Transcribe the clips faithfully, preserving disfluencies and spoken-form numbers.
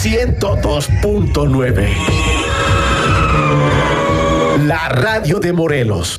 ciento dos punto nueve. La radio de Morelos.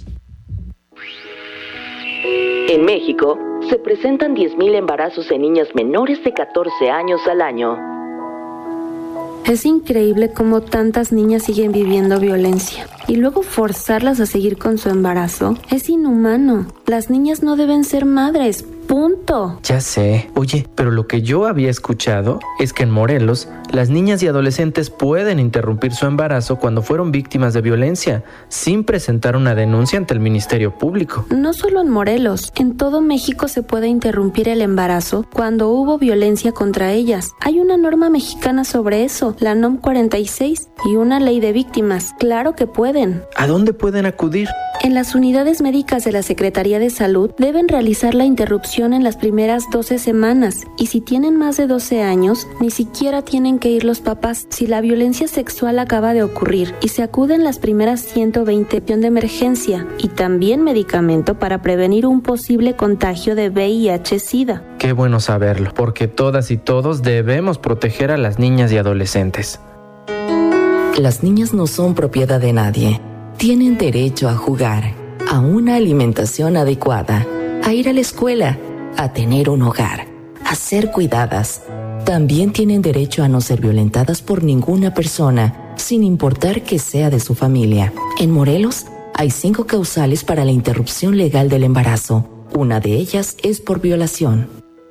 En México, se presentan diez mil embarazos en niñas menores de catorce años al año. Es increíble cómo tantas niñas siguen viviendo violencia. Y luego forzarlas a seguir con su embarazo es inhumano. Las niñas no deben ser madres. Punto. Ya sé. Oye, pero lo que yo había escuchado es que en Morelos, las niñas y adolescentes pueden interrumpir su embarazo cuando fueron víctimas de violencia, sin presentar una denuncia ante el Ministerio Público. No solo en Morelos, en todo México se puede interrumpir el embarazo cuando hubo violencia contra ellas. Hay una norma mexicana sobre eso, la NOM cuarenta y seis, y una ley de víctimas. Claro que pueden. ¿A dónde pueden acudir? En las unidades médicas de la Secretaría de Salud deben realizar la interrupción en las primeras doce semanas, y si tienen más de doce años, ni siquiera tienen que ir los papás. Si la violencia sexual acaba de ocurrir y se acuden las primeras ciento veinte de emergencia y también medicamento para prevenir un posible contagio de V I H-Sida. Qué bueno saberlo, porque todas y todos debemos proteger a las niñas y adolescentes. Las niñas no son propiedad de nadie. Tienen derecho a jugar, a una alimentación adecuada, a ir a la escuela, a tener un hogar, a ser cuidadas. También tienen derecho a no ser violentadas por ninguna persona, sin importar que sea de su familia. En Morelos, hay cinco causales para la interrupción legal del embarazo. Una de ellas es por violación.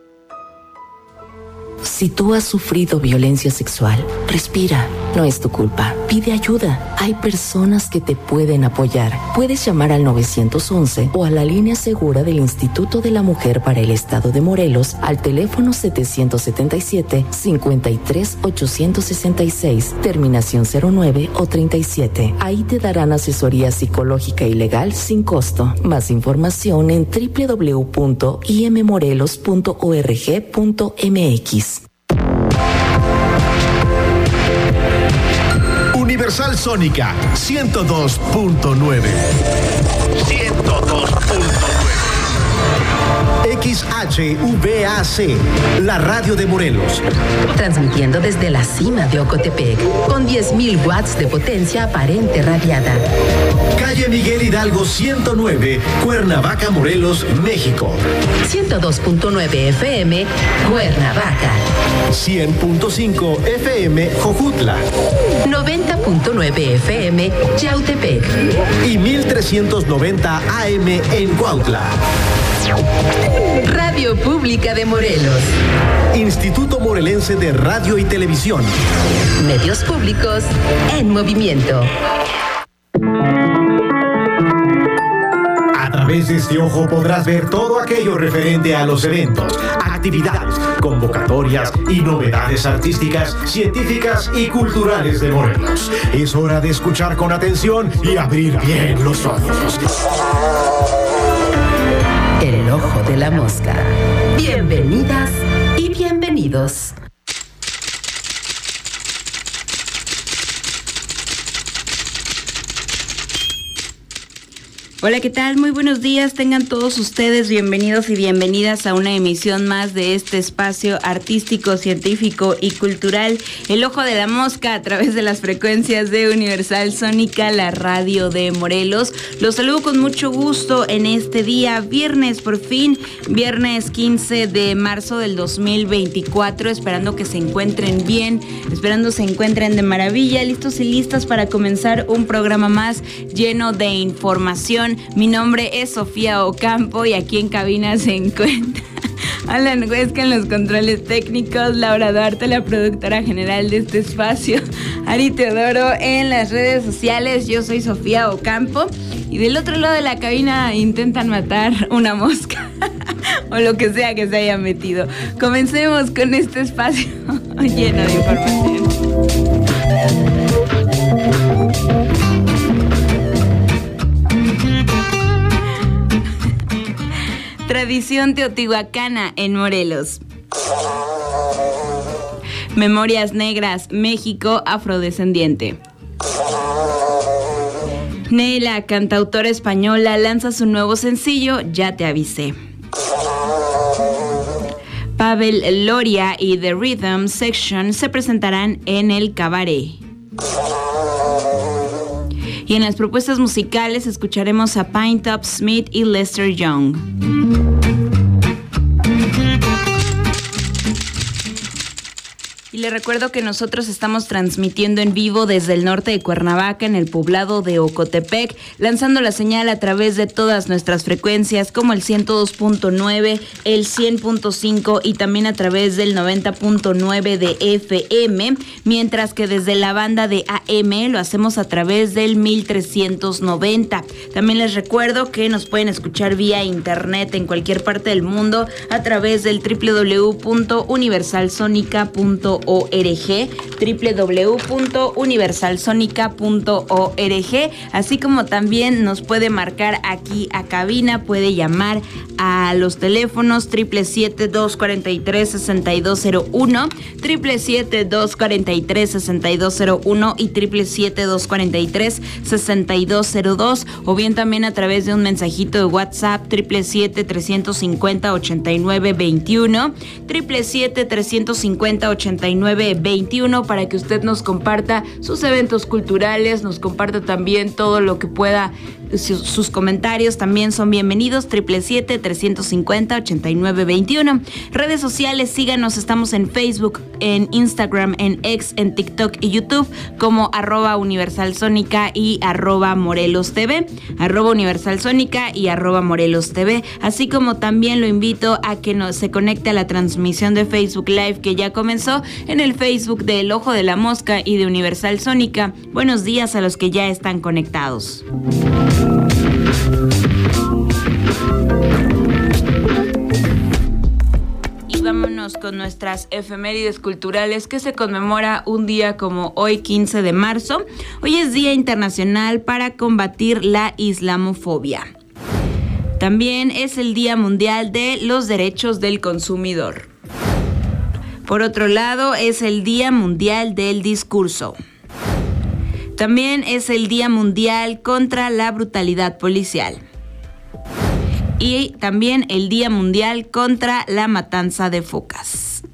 Si tú has sufrido violencia sexual, respira. No es tu culpa. Pide ayuda. Hay personas que te pueden apoyar. Puedes llamar al nueve once o a la línea segura del Instituto de la Mujer para el Estado de Morelos al teléfono setecientos setenta y siete, cincuenta y tres, ochocientos sesenta y seis, terminación cero nueve o treinta y siete. Ahí te darán asesoría psicológica y legal sin costo. Más información en doble u doble u doble u punto i m morelos punto org punto m x. Universal Sónica ciento dos punto nueve. ciento dos punto nueve. X H V A C, la radio de Morelos. Transmitiendo desde la cima de Ocotepec, con diez mil watts de potencia aparente radiada. Calle Miguel Hidalgo ciento nueve, Cuernavaca, Morelos, México. ciento dos punto nueve F M, Cuernavaca. cien punto cinco F M, Jojutla. noventa punto nueve F M, Yautepec. Y mil trescientos noventa A M en Cuautla. Radio Pública de Morelos. Instituto Morelense de Radio y Televisión. Medios públicos en movimiento. A través de este ojo podrás ver todo aquello referente a los eventos, actividades, convocatorias y novedades artísticas, científicas y culturales de Morelos. Es hora de escuchar con atención y abrir bien los ojos. El ojo de la mosca. Bienvenidas y bienvenidos. Hola, ¿qué tal? Muy buenos días, tengan todos ustedes bienvenidos y bienvenidas a una emisión más de este espacio artístico, científico y cultural, El Ojo de la Mosca, a través de las frecuencias de Universal Sónica, la radio de Morelos. Los saludo con mucho gusto en este día, viernes, por fin, viernes quince de marzo del dos mil veinticuatro, esperando que se encuentren bien, esperando se encuentren de maravilla, listos y listas para comenzar un programa más lleno de información. Mi nombre es Sofía Ocampo y aquí en cabina se encuentra Alan Huesca en los controles técnicos, Laura Duarte, la productora general de este espacio, Ari Teodoro en las redes sociales. Yo soy Sofía Ocampo y del otro lado de la cabina intentan matar una mosca o lo que sea que se haya metido. Comencemos con este espacio lleno de información. Tradición teotihuacana en Morelos. Memorias Negras, México afrodescendiente. Neila, cantautora española, lanza su nuevo sencillo, Ya te avisé. Pavel Loria y The Rhythm Section se presentarán en el Cabaret. Y en las propuestas musicales escucharemos a Pine Top Smith y Lester Young. Y le recuerdo que nosotros estamos transmitiendo en vivo desde el norte de Cuernavaca, en el poblado de Ocotepec, lanzando la señal a través de todas nuestras frecuencias, como el ciento dos punto nueve, el cien punto cinco y también a través del noventa punto nueve de F M, mientras que desde la banda de A M lo hacemos a través del mil trescientos noventa. También les recuerdo que nos pueden escuchar vía internet en cualquier parte del mundo a través del doble u doble u doble u punto universal sónica punto org, doble u doble u doble u punto universal sónica punto org, así como también nos puede marcar aquí a cabina, puede llamar a los teléfonos siete siete siete, dos cuatro tres, seis dos cero uno, siete siete siete, dos cuatro tres, seis dos cero uno y siete siete siete, dos cuatro tres, seis dos cero dos, o bien también a través de un mensajito de WhatsApp siete siete siete, tres cinco cero, ocho nueve dos uno, siete siete siete, tres cinco cero, ocho nueve dos uno, para que usted nos comparta sus eventos culturales, nos comparta también todo lo que pueda, sus comentarios también son bienvenidos, siete siete siete, tres cinco cero, ocho nueve dos uno. Redes sociales, síganos, estamos en Facebook, en Instagram, en X, en TikTok y YouTube como arroba Universal Sónica y arroba Morelos TV, arroba Universal Sónica y arroba Morelos TV, así como también lo invito a que nos, se conecte a la transmisión de Facebook Live que ya comenzó en el Facebook de El Ojo de la Mosca y de Universal Sónica. Buenos días a los que ya están conectados. Vámonos con nuestras efemérides culturales que se conmemora un día como hoy, quince de marzo. Hoy es Día Internacional para combatir la islamofobia. También es el Día Mundial de los Derechos del Consumidor. Por otro lado, es el Día Mundial del Discurso. También es el Día Mundial contra la Brutalidad Policial. Y también el Día Mundial contra la Matanza de Focas.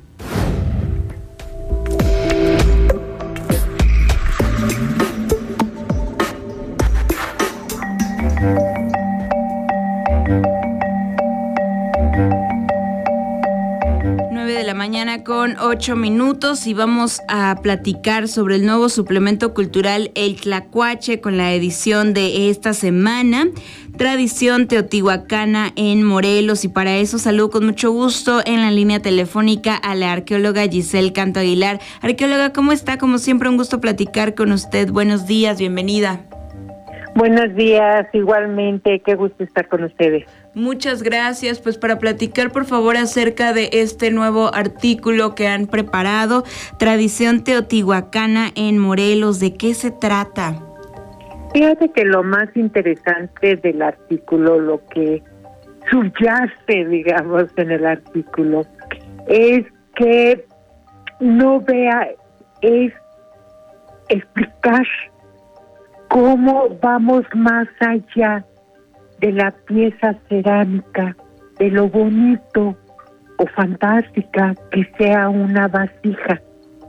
nueve de la mañana con ocho minutos y vamos a platicar sobre el nuevo suplemento cultural El Tlacuache con la edición de esta semana. Tradición teotihuacana en Morelos, y para eso saludo con mucho gusto en la línea telefónica a la arqueóloga Giselle Canto Aguilar. Arqueóloga, ¿cómo está? Como siempre, un gusto platicar con usted. Buenos días, bienvenida. Buenos días, igualmente, qué gusto estar con ustedes. Muchas gracias, pues para platicar por favor acerca de este nuevo artículo que han preparado, Tradición teotihuacana en Morelos, ¿de qué se trata? Fíjate que lo más interesante del artículo, lo que subyace, digamos, en el artículo, es que no vea, es explicar cómo vamos más allá de la pieza cerámica, de lo bonito o fantástica que sea una vasija.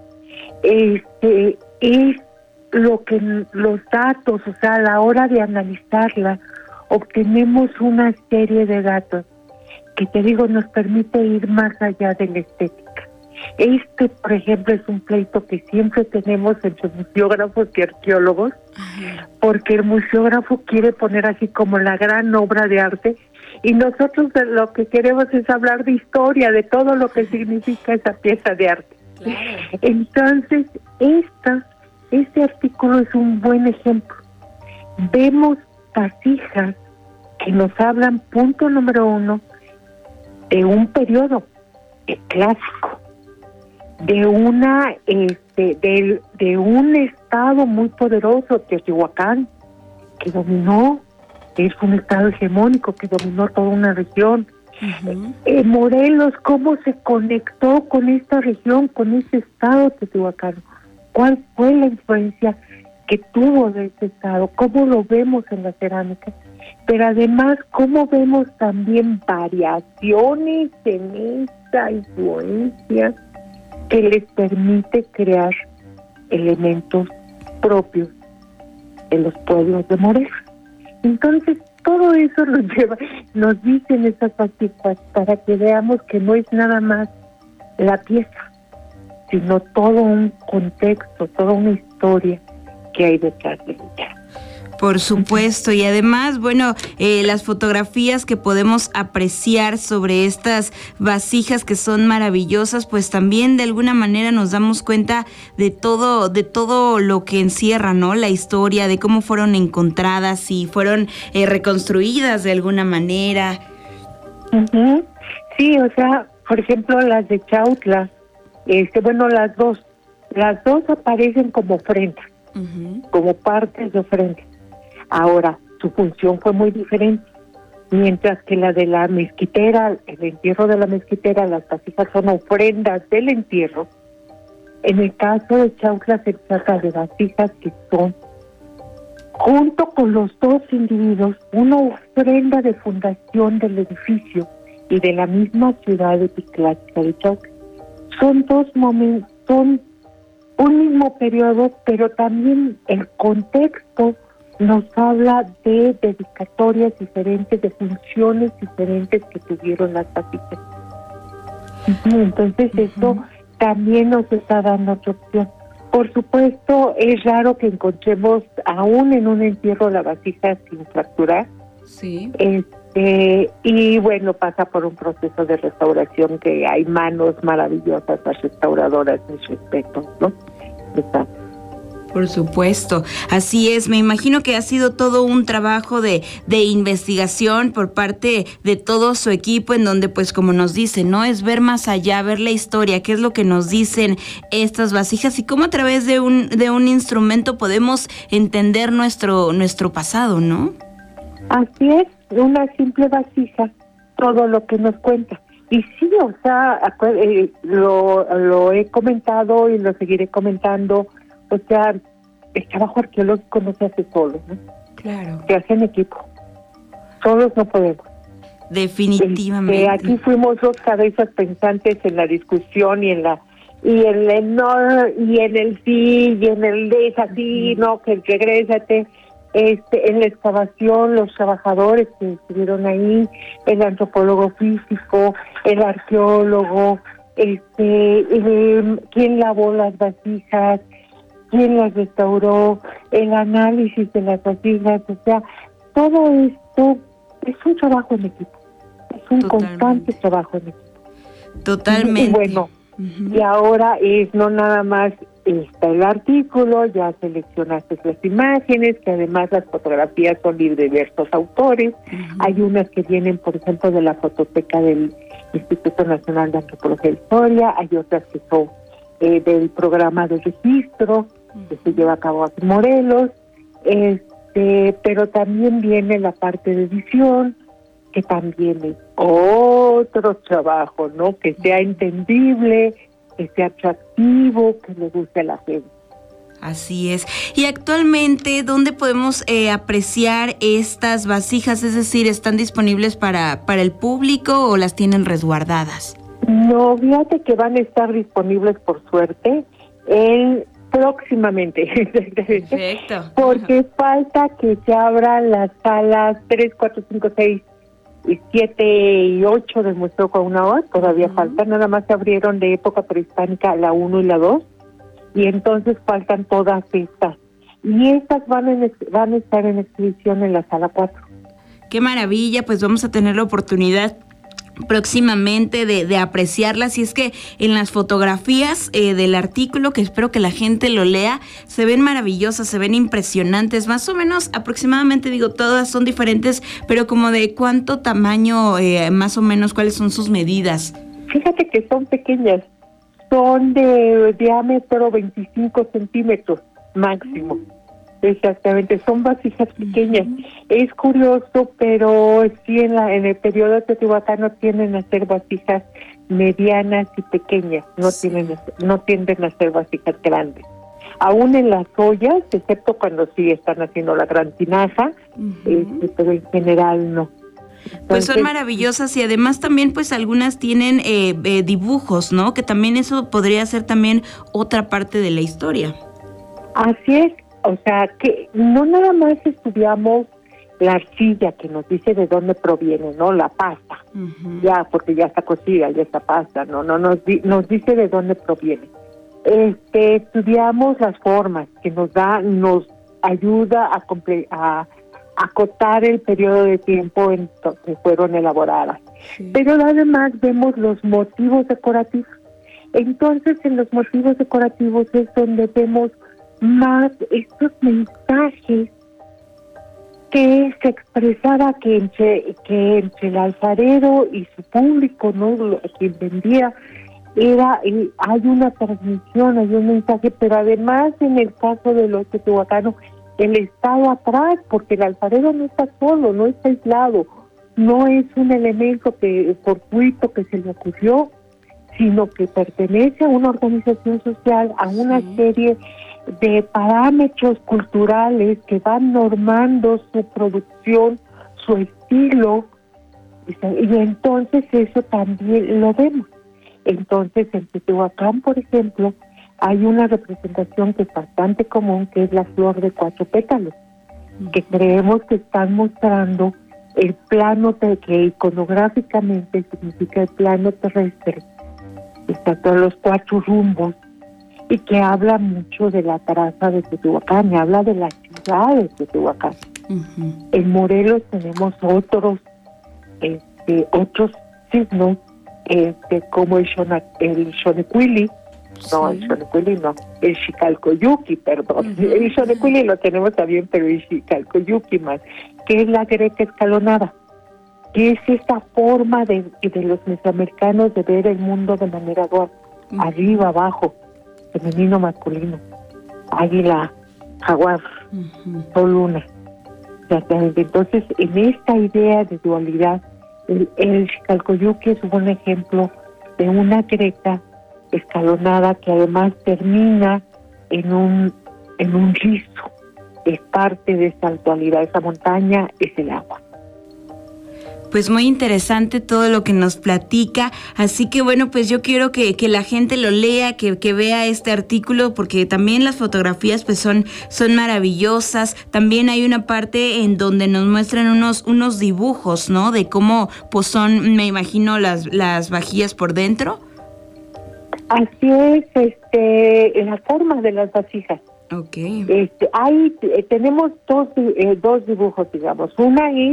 Este es lo que los datos, o sea, a la hora de analizarla, obtenemos una serie de datos que, te digo, nos permite ir más allá de la estética. Este, por ejemplo, es un pleito que siempre tenemos entre museógrafos y arqueólogos, porque el museógrafo quiere poner así como la gran obra de arte, y nosotros lo que queremos es hablar de historia, de todo lo que significa esa pieza de arte. Claro. Entonces, esta Este artículo es un buen ejemplo. Vemos vasijas que nos hablan, punto número uno, de un periodo clásico, de una, este, de, de un estado muy poderoso, Teotihuacán, que dominó, es un estado hegemónico que dominó toda una región. Uh-huh. Eh, Morelos, ¿cómo se conectó con esta región, con este estado teotihuacano? ¿Cuál fue la influencia que tuvo de ese estado, cómo lo vemos en la cerámica, pero además cómo vemos también variaciones en esta influencia que les permite crear elementos propios en los pueblos de Morelos. Entonces, todo eso nos lleva, nos dicen estas vasijas para que veamos que no es nada más la pieza, sino todo un contexto, toda una historia que hay detrás de ella. Por supuesto, y además, bueno, eh, las fotografías que podemos apreciar sobre estas vasijas que son maravillosas, pues también de alguna manera nos damos cuenta de todo, de todo lo que encierra, ¿no? La historia, de cómo fueron encontradas y fueron eh, reconstruidas de alguna manera. Uh-huh. Sí, o sea, por ejemplo, las de Chautla, este, bueno, las dos, las dos aparecen como ofrendas, uh-huh. como partes de ofrendas. Ahora, su función fue muy diferente. Mientras que la de la mezquitera, el entierro de la mezquitera, las vasijas son ofrendas del entierro, en el caso de Chautla se trata de vasijas que son, junto con los dos individuos, una ofrenda de fundación del edificio y de la misma ciudad epiclásica de Chautla. Son dos momentos, son un mismo periodo, pero también el contexto nos habla de dedicatorias diferentes, de funciones diferentes que tuvieron las vasijas. Entonces, uh-huh. eso también nos está dando otra opción. Por supuesto, es raro que encontremos aún en un entierro la vasija sin fracturar. Sí. Este, y bueno, pasa por un proceso de restauración que hay manos maravillosas, las restauradoras, mis respetos, ¿no? Está. Por supuesto, así es. Me imagino que ha sido todo un trabajo de, de investigación por parte de todo su equipo, en donde, pues, como nos dicen, ¿no? Es ver más allá, ver la historia, qué es lo que nos dicen estas vasijas y cómo a través de un de un instrumento podemos entender nuestro nuestro pasado, ¿no? Así es, una simple vasija, todo lo que nos cuenta. Y sí, o sea, eh, lo, lo he comentado y lo seguiré comentando. O sea, el trabajo arqueológico no se hace solo, ¿no? Claro. Se hace en equipo. Solos no podemos. Definitivamente. Este, aquí fuimos dos cabezas pensantes en la discusión y en la y en el no y en el sí y en el es así, uh-huh. no, que regrésate. Este, en la excavación, los trabajadores que estuvieron ahí, el antropólogo físico, el arqueólogo, este, el, quién lavó las vasijas, quién las restauró, el análisis de las vasijas, o sea, todo esto es un trabajo en equipo, es un Totalmente. constante trabajo en equipo. Totalmente. Y, y bueno, uh-huh. y ahora es no nada más está el artículo, ya seleccionaste las imágenes, que además las fotografías son de diversos autores, uh-huh. hay unas que vienen, por ejemplo, de la fototeca del Instituto Nacional de Antropología e Historia, hay otras que son eh, del programa de registro, que se lleva a cabo aquí en Morelos, este, pero también viene la parte de edición, que también es otro trabajo, ¿no? Que sea entendible, que sea atractivo, que le guste a la gente. Así es. Y actualmente, ¿dónde podemos eh, apreciar estas vasijas? Es decir, ¿están disponibles para, para el público o las tienen resguardadas? No, fíjate que van a estar disponibles, por suerte, en próximamente. Perfecto. Porque falta que se abran las salas tres, cuatro, cinco, seis, siete y ocho del Museo Cuauhnáhuac. Todavía uh-huh. falta, nada más se abrieron de época prehispánica la uno y la dos, y entonces faltan todas estas. Y estas van, en, van a estar en exhibición en la sala cuatro. Qué maravilla, pues vamos a tener la oportunidad próximamente de, de apreciarlas, y es que en las fotografías eh, del artículo, que espero que la gente lo lea, se ven maravillosas, se ven impresionantes, más o menos aproximadamente, digo, todas son diferentes, pero como de cuánto tamaño, eh, más o menos, cuáles son sus medidas. Fíjate que son pequeñas, son de diámetro veinticinco centímetros máximo. Mm. Exactamente, son vasijas pequeñas. Uh-huh. Es curioso, pero sí en, la, en el periodo teotihuacano tienden a ser vasijas medianas y pequeñas, no, sí. tienen, no tienden a ser vasijas grandes. aún en las ollas, excepto cuando sí están haciendo la gran tinaja, uh-huh. este, pero en general no. Entonces, pues son maravillosas y además también pues algunas tienen eh, eh, dibujos, ¿no? Que también eso podría ser también otra parte de la historia. Así es, o sea que no nada más estudiamos la arcilla que nos dice de dónde proviene, ¿no? La pasta, uh-huh. ya, porque ya está cocida, ya está pasta, no, no nos di, nos dice de dónde proviene. Este, estudiamos las formas que nos da, nos ayuda a, comple- a acotar el periodo de tiempo en que fueron elaboradas. Sí. Pero además vemos los motivos decorativos. Entonces, en los motivos decorativos es donde vemos más estos mensajes que se expresaba que entre, que entre el alfarero y su público, ¿no? Quien vendía, era, eh, hay una transmisión, hay un mensaje, pero además en el caso de los teotihuacanos, el Estado atrás, porque el alfarero no está solo, no está aislado, no es un elemento que fortuito que se le ocurrió, sino que pertenece a una organización social, a una sí. serie de parámetros culturales que van normando su producción, su estilo, y entonces eso también lo vemos. Entonces en Teotihuacán, por ejemplo, hay una representación que es bastante común, que es la flor de cuatro pétalos, uh-huh. que creemos que están mostrando el plano te- que iconográficamente significa el plano terrestre, está todos los cuatro rumbos, y que habla mucho de la traza de Teotihuacán, y habla de la ciudad de Teotihuacán. Uh-huh. En Morelos tenemos otros, este, otros signos, este, como el, Shona, el Xonecuili, no, sí. el Xonecuili no, el Xicalcoyuqui, perdón, uh-huh. el Xonecuili lo tenemos también, pero el Xicalcoyuqui más, que es la greca escalonada, que es esta forma de, de los mesoamericanos de ver el mundo de manera dual, uh-huh. arriba, abajo, femenino, masculino, águila, jaguar, uh-huh. sol, luna. Entonces, en esta idea de dualidad, el, el Xicalcoyuqui es un buen ejemplo de una greca escalonada que además termina en un en un rizo. Es parte de esta dualidad. Esa montaña es el agua. Pues muy interesante todo lo que nos platica, así que bueno, pues yo quiero que, que la gente lo lea, que, que vea este artículo, porque también las fotografías pues son, son maravillosas. También hay una parte en donde nos muestran unos, unos dibujos, ¿no? De cómo pues son, me imagino, las, las vajillas por dentro. Así es, este, la forma de las vasijas. Okay. Este, hay, tenemos dos, eh, dos dibujos, digamos. Una es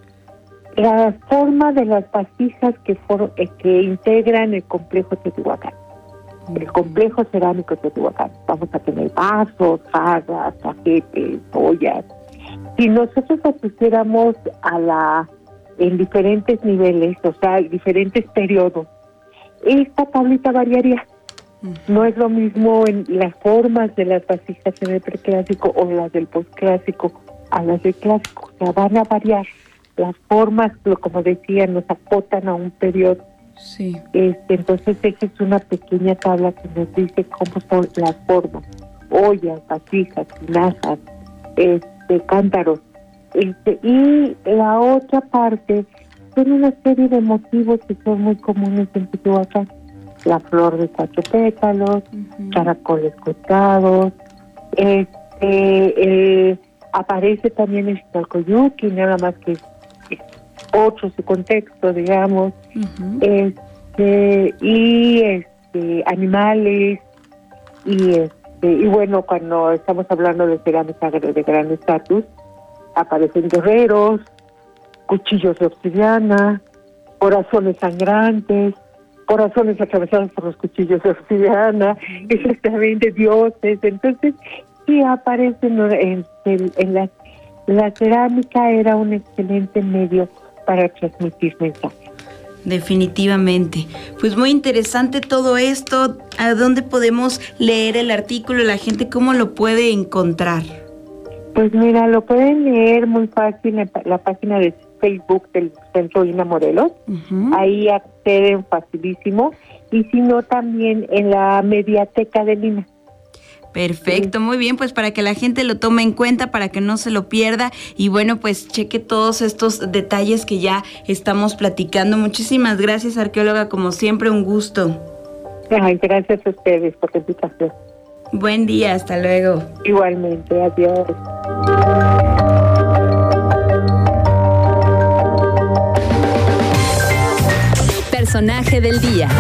la forma de las vasijas que, for, eh, que integran el complejo Teotihuacán, uh-huh. el complejo cerámico Teotihuacán. Vamos a tener vasos, jarras, cajetes, ollas. Si nosotros la pusiéramos a la, en diferentes niveles, o sea, en diferentes periodos, esta tablita variaría. Uh-huh. No es lo mismo en las formas de las vasijas en el preclásico o las del postclásico a las del clásico. O sea, van a variar. Las formas, como decía, nos acotan a un periodo. Sí. Este, entonces, esa es una pequeña tabla que nos dice cómo son las formas. Ollas, vasijas, tinajas, este, cántaros. Este, y la otra parte son una serie de motivos que son muy comunes en Teotihuacán. La flor de cuatro pétalos, uh-huh. caracoles cortados, este, eh, aparece también el Xicalcoyuqui, nada más que otro su contexto, digamos, uh-huh. este, y este, animales, y este, y bueno, cuando estamos hablando de cerámica de gran estatus, aparecen guerreros, cuchillos de obsidiana, corazones sangrantes, corazones atravesados por los cuchillos de obsidiana, uh-huh. exactamente dioses. Entonces, sí aparecen en, en, en la, la cerámica era un excelente medio para transmitir mensajes. Definitivamente. Pues muy interesante todo esto. ¿A dónde podemos leer el artículo? La gente, ¿cómo lo puede encontrar? Pues mira, lo pueden leer muy fácil en la página de Facebook del Centro INA Morelos. Uh-huh. Ahí acceden facilísimo. Y si no, también en la Mediateca del INA. Perfecto, muy bien, pues para que la gente lo tome en cuenta, para que no se lo pierda y bueno, pues cheque todos estos detalles que ya estamos platicando. Muchísimas gracias, arqueóloga, como siempre, un gusto. Ay, gracias a ustedes por la invitación. Buen día, hasta luego. Igualmente, adiós. Personaje del día.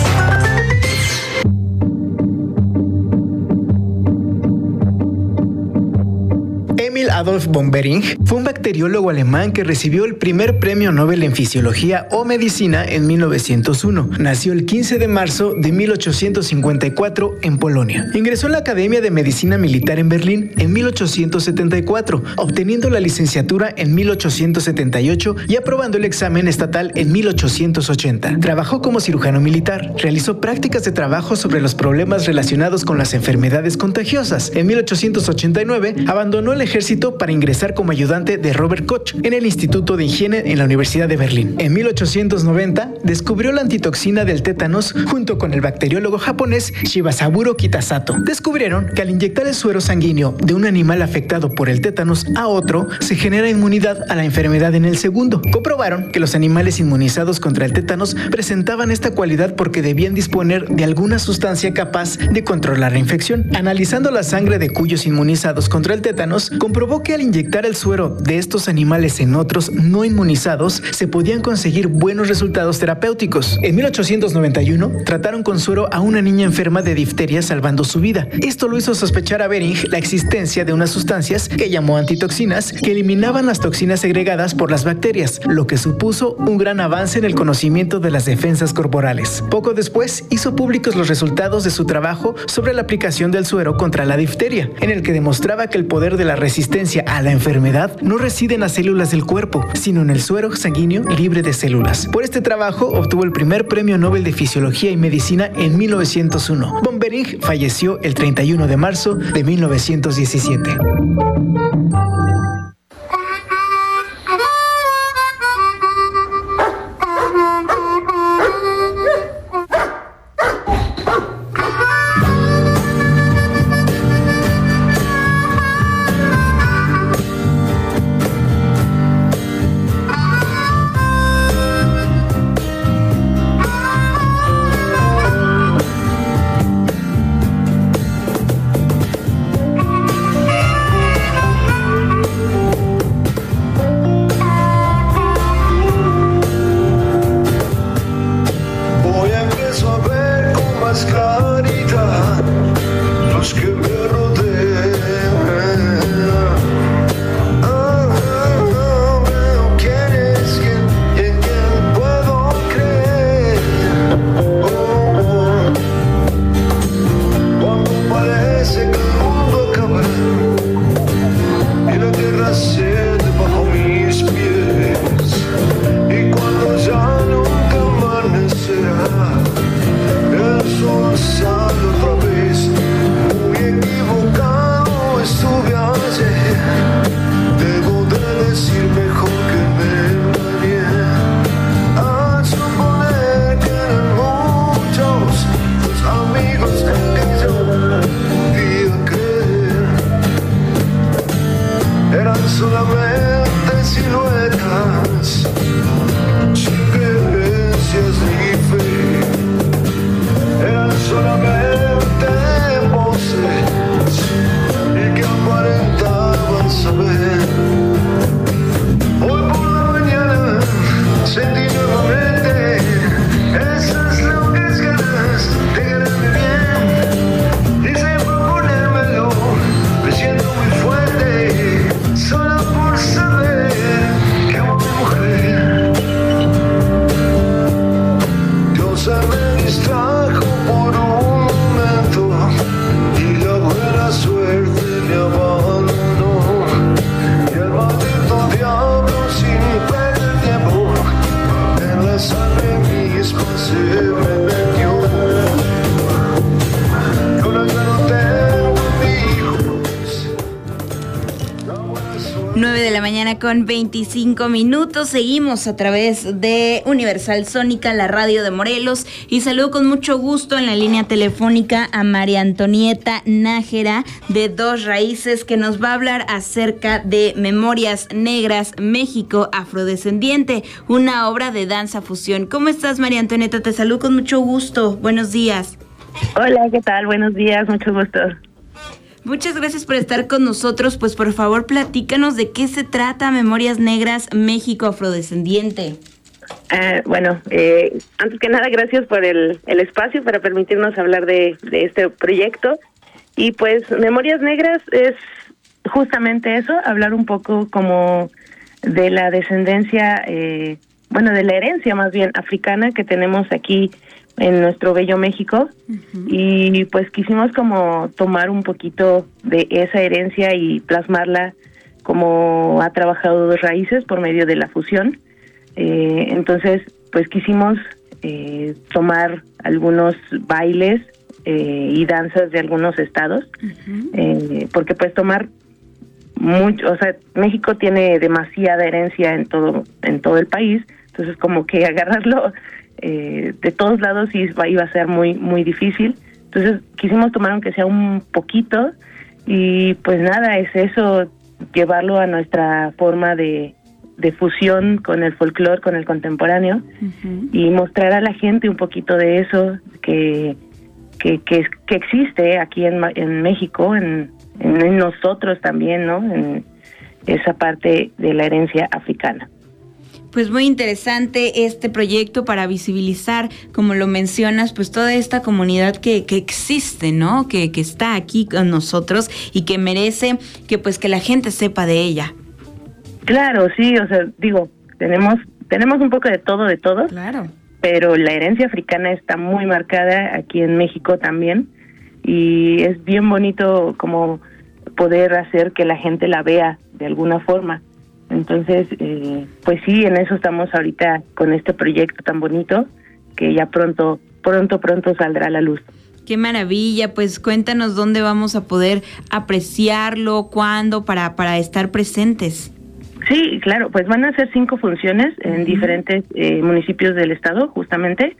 Emil Adolf von Behring fue un bacteriólogo alemán que recibió el primer premio Nobel en Fisiología o Medicina en mil novecientos uno. Nació el quince de marzo de mil ochocientos cincuenta y cuatro en Polonia. Ingresó en la Academia de Medicina Militar en Berlín en mil ochocientos setenta y cuatro, obteniendo la licenciatura en mil ochocientos setenta y ocho y aprobando el examen estatal en mil ochocientos ochenta. Trabajó como cirujano militar. Realizó prácticas de trabajo sobre los problemas relacionados con las enfermedades contagiosas. En mil ochocientos ochenta y nueve abandonó el ejército para ingresar como ayudante de Robert Koch en el Instituto de Higiene en la Universidad de Berlín. En mil ochocientos noventa descubrió la antitoxina del tétanos junto con el bacteriólogo japonés Shibasaburo Kitasato. Descubrieron que al inyectar el suero sanguíneo de un animal afectado por el tétanos a otro, se genera inmunidad a la enfermedad en el segundo. Comprobaron que los animales inmunizados contra el tétanos presentaban esta cualidad porque debían disponer de alguna sustancia capaz de controlar la infección. Analizando la sangre de cuyos inmunizados contra el tétanos, comprobó que al inyectar el suero de estos animales en otros no inmunizados, se podían conseguir buenos resultados terapéuticos. En mil ochocientos noventa y uno, trataron con suero a una niña enferma de difteria salvando su vida. Esto lo hizo sospechar a Behring la existencia de unas sustancias que llamó antitoxinas que eliminaban las toxinas segregadas por las bacterias, lo que supuso un gran avance en el conocimiento de las defensas corporales. Poco después, hizo públicos los resultados de su trabajo sobre la aplicación del suero contra la difteria, en el que demostraba que el poder de la resistencia a la enfermedad no reside en las células del cuerpo, sino en el suero sanguíneo libre de células. Por este trabajo obtuvo el primer premio Nobel de Fisiología y Medicina en mil novecientos uno. Von Behring falleció el treinta y uno de marzo de mil novecientos diecisiete. Solo por nueve de la mañana con veinticinco minutos. Seguimos a través de Universal Sónica, la radio de Morelos. Y saludo con mucho gusto en la línea telefónica a María Antonieta Nájera de Dos Raíces, que nos va a hablar acerca de Memorias Negras, México Afrodescendiente, una obra de danza fusión. ¿Cómo estás, María Antonieta? Te saludo con mucho gusto. Buenos días. Hola, ¿qué tal? Buenos días, mucho gusto. Muchas gracias por estar con nosotros. Pues por favor, platícanos de qué se trata Memorias Negras, México Afrodescendiente. Uh, bueno, eh, antes que nada, gracias por el, el espacio para permitirnos hablar de, de este proyecto. Y pues Memorias Negras es justamente eso, hablar un poco como de la descendencia, eh, bueno, de la herencia más bien africana que tenemos aquí en nuestro bello México. Uh-huh. Y pues quisimos como tomar un poquito de esa herencia y plasmarla como ha trabajado Dos Raíces por medio de la fusión. Eh, entonces, pues quisimos eh, tomar algunos bailes eh, y danzas de algunos estados, uh-huh. eh, porque pues tomar mucho, o sea, México tiene demasiada herencia en todo, en todo el país, entonces como que agarrarlo Eh, de todos lados iba, iba a ser muy muy difícil. Entonces quisimos tomar aunque sea un poquito y pues nada, es eso, llevarlo a nuestra forma de, de fusión con el folclore, con el contemporáneo, uh-huh. y mostrar a la gente un poquito de eso que que, que, que existe aquí en, en México, en, en, en nosotros también, ¿no? En esa parte de la herencia africana. Pues muy interesante este proyecto para visibilizar, como lo mencionas, pues toda esta comunidad que, que existe, ¿no? Que, que está aquí con nosotros y que merece que pues que la gente sepa de ella. Claro, sí, o sea, digo, tenemos tenemos un poco de todo, de todo. Claro. Pero la herencia africana está muy marcada aquí en México también y es bien bonito como poder hacer que la gente la vea de alguna forma. Entonces, eh, pues sí, en eso estamos ahorita con este proyecto tan bonito que ya pronto, pronto, pronto saldrá a la luz. Qué maravilla, pues cuéntanos dónde vamos a poder apreciarlo, cuándo, para, para estar presentes. Sí, claro, pues van a ser cinco funciones en uh-huh. diferentes eh, municipios del estado, justamente,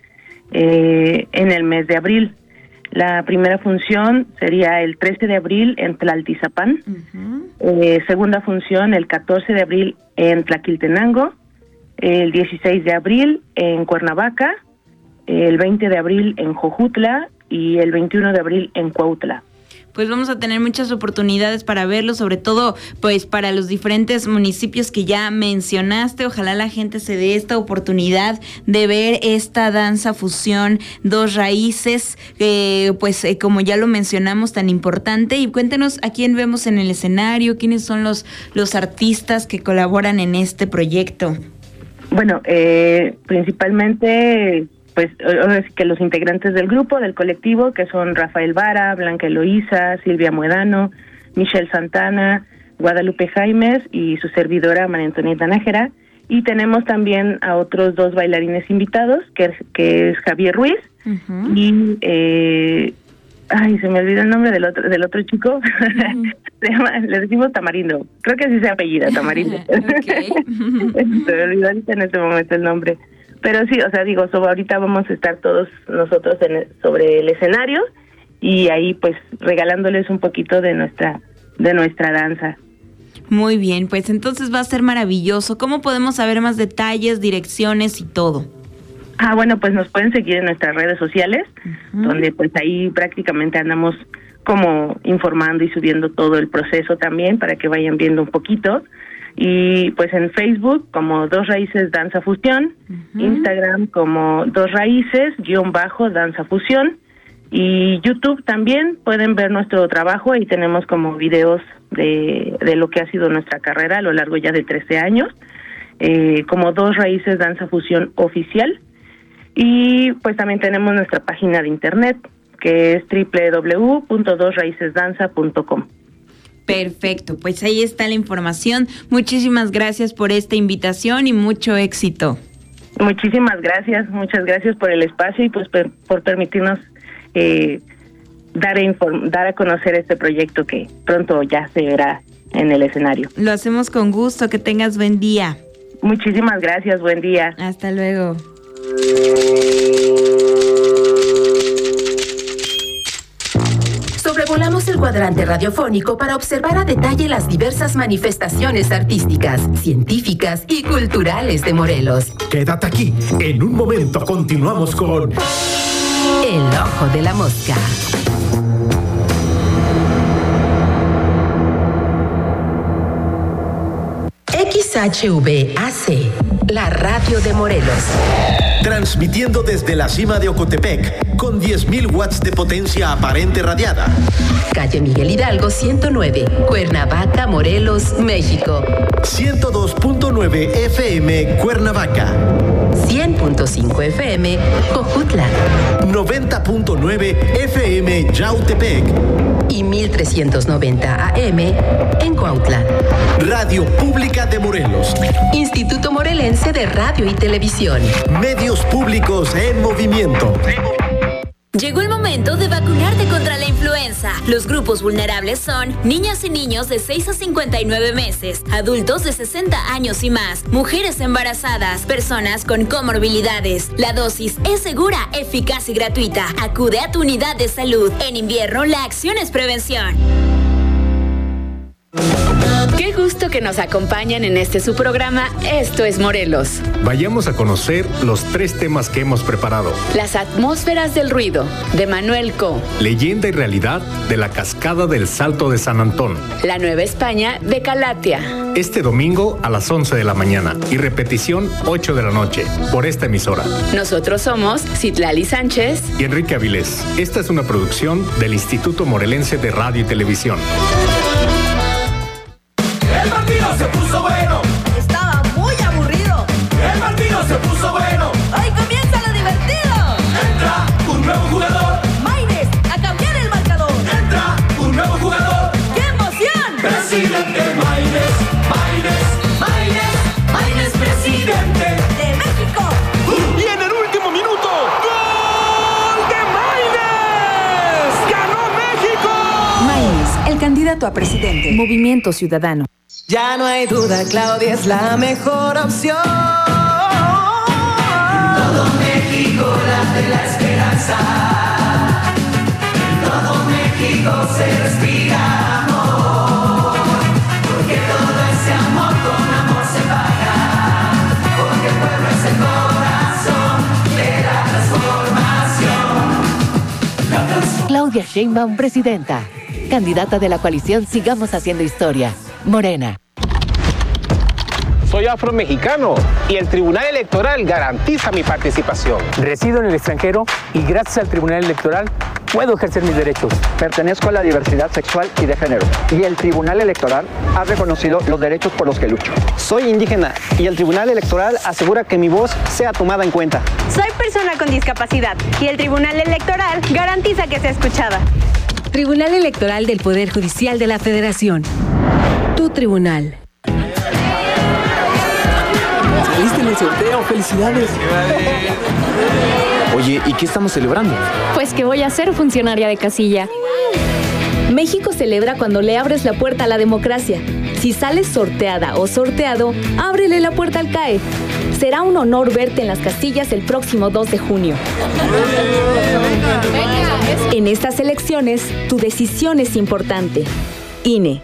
eh, en el mes de abril. La primera función sería el trece de abril en Tlaltizapán, uh-huh. eh, segunda función el catorce de abril en Tlaquiltenango, el dieciséis de abril en Cuernavaca, el veinte de abril en Jojutla y el veintiuno de abril en Cuautla. Pues vamos a tener muchas oportunidades para verlo, sobre todo pues para los diferentes municipios que ya mencionaste. Ojalá la gente se dé esta oportunidad de ver esta danza fusión Dos Raíces, eh, pues eh, como ya lo mencionamos, tan importante. Y cuéntenos a quién vemos en el escenario, quiénes son los, los artistas que colaboran en este proyecto. Bueno, eh, principalmente pues ahora sí que los integrantes del grupo, del colectivo, que son Rafael Vara, Blanca Eloísa, Silvia Muedano, Michelle Santana, Guadalupe Jaimes y su servidora María Antonieta Nájera. Y tenemos también a otros dos bailarines invitados, que, que es Javier Ruiz uh-huh. y eh, ay, se me olvidó el nombre del otro del otro chico. Uh-huh. Se llama, le decimos Tamarindo. Creo que así se apellida, Tamarindo. Okay. Se me olvidó en este momento el nombre. Pero sí, o sea, digo, sobre ahorita vamos a estar todos nosotros en, sobre el escenario y ahí pues regalándoles un poquito de nuestra de nuestra danza. Muy bien, pues entonces va a ser maravilloso. ¿Cómo podemos saber más detalles, direcciones y todo? Ah, bueno, pues nos pueden seguir en nuestras redes sociales, uh-huh. donde pues ahí prácticamente andamos como informando y subiendo todo el proceso también para que vayan viendo un poquito. Y pues en Facebook como Dos Raíces Danza Fusión, uh-huh. Instagram como Dos Raíces guión bajo Danza Fusión y YouTube también pueden ver nuestro trabajo. Ahí tenemos como videos de, de lo que ha sido nuestra carrera a lo largo ya de trece años, eh, como Dos Raíces Danza Fusión Oficial. Y pues también tenemos nuestra página de internet que es doble u doble u doble u punto dos raíces danza punto com. Perfecto, pues ahí está la información. Muchísimas gracias por esta invitación y mucho éxito. Muchísimas gracias, muchas gracias por el espacio y pues per, por permitirnos eh, dar, a inform- dar a conocer este proyecto que pronto ya se verá en el escenario. Lo hacemos con gusto, que tengas buen día. Muchísimas gracias, buen día. Hasta luego. Sobrevolamos el cuadrante radiofónico para observar a detalle las diversas manifestaciones artísticas, científicas y culturales de Morelos. Quédate aquí, en un momento continuamos con El Ojo de la Mosca. X H V A C, la radio de Morelos. Transmitiendo desde la cima de Ocotepec con diez mil watts de potencia aparente radiada. Calle Miguel Hidalgo ciento nueve, Cuernavaca, Morelos, México. ciento dos punto nueve F M Cuernavaca. cien punto cinco F M Cojutla. noventa punto nueve F M Yautepec. Y mil trescientos noventa A M en Cuautla. Radio Pública de Morelos. Instituto Morelense de Radio y Televisión. Medios públicos en movimiento. Llegó el momento de vacunarte contra la influenza. Los grupos vulnerables son niñas y niños de seis a cincuenta y nueve meses, adultos de sesenta años y más, mujeres embarazadas, personas con comorbilidades. La dosis es segura, eficaz y gratuita. Acude a tu unidad de salud. En invierno, la acción es prevención. Qué gusto que nos acompañan en este su programa Esto es Morelos. Vayamos a conocer los tres temas que hemos preparado. Las atmósferas del ruido, de Manuel Co. Leyenda y realidad de la cascada del Salto de San Antón. La Nueva España de Calatia. Este domingo a las once de la mañana y repetición ocho de la noche por esta emisora. Nosotros somos Citlali Sánchez y Enrique Avilés. Esta es una producción del Instituto Morelense de Radio y Televisión. El partido se puso bueno. Estaba muy aburrido. El partido se puso bueno. Hoy comienza lo divertido. Entra un nuevo jugador. Maines, a cambiar el marcador. Entra un nuevo jugador. ¡Qué emoción! Presidente Maines, Maines, Maines, Maines, presidente de México. Uh. Y en el último minuto, ¡gol de Maines! ¡Ganó México! Maines, el candidato a presidente. Movimiento Ciudadano. Ya no hay duda, Claudia es la mejor opción. Todo México late la esperanza. En todo México se respira amor. Porque todo ese amor con amor se paga. Porque el pueblo es el corazón de la transformación. La transformación. Claudia Sheinbaum, presidenta. Candidata de la coalición Sigamos Haciendo Historia. Morena. Soy afromexicano y el Tribunal Electoral garantiza mi participación. Resido en el extranjero y gracias al Tribunal Electoral puedo ejercer mis derechos. Pertenezco a la diversidad sexual y de género y el Tribunal Electoral ha reconocido los derechos por los que lucho. Soy indígena y el Tribunal Electoral asegura que mi voz sea tomada en cuenta. Soy persona con discapacidad y el Tribunal Electoral garantiza que sea escuchada. Tribunal Electoral del Poder Judicial de la Federación. Tu tribunal. ¿Saliste en el sorteo? ¡Felicidades! Oye, ¿y qué estamos celebrando? Pues que voy a ser funcionaria de casilla. México celebra cuando le abres la puerta a la democracia. Si sales sorteada o sorteado, ábrele la puerta al C A E. Será un honor verte en las casillas el próximo dos de junio. En estas elecciones, tu decisión es importante. I N E.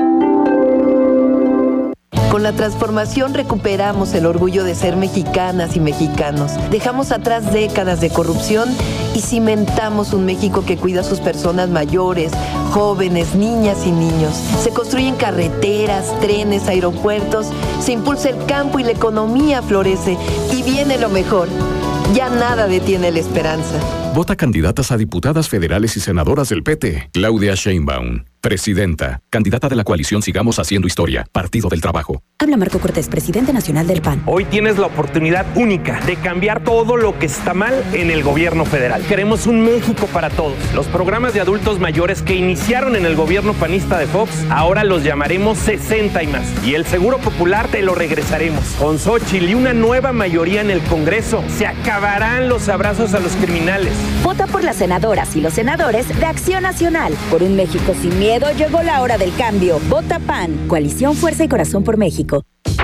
Con la transformación recuperamos el orgullo de ser mexicanas y mexicanos. Dejamos atrás décadas de corrupción y cimentamos un México que cuida a sus personas mayores, jóvenes, niñas y niños. Se construyen carreteras, trenes, aeropuertos, se impulsa el campo y la economía florece. Y viene lo mejor. Ya nada detiene la esperanza. Vota candidatas a diputadas federales y senadoras del P T. Claudia Sheinbaum, presidenta. Candidata de la coalición Sigamos Haciendo Historia. Partido del Trabajo. Habla Marco Cortés, presidente nacional del P A N. Hoy tienes la oportunidad única de cambiar todo lo que está mal en el gobierno federal. Queremos un México para todos. Los programas de adultos mayores que iniciaron en el gobierno panista de Fox, ahora los llamaremos sesenta y más. Y el Seguro Popular te lo regresaremos. Con Xóchitl y una nueva mayoría en el Congreso, se acabarán los abrazos a los criminales. Vota por las senadoras y los senadores de Acción Nacional. Por un México sin miedo llegó la hora del cambio. Vota P A N. Coalición Fuerza y Corazón por México.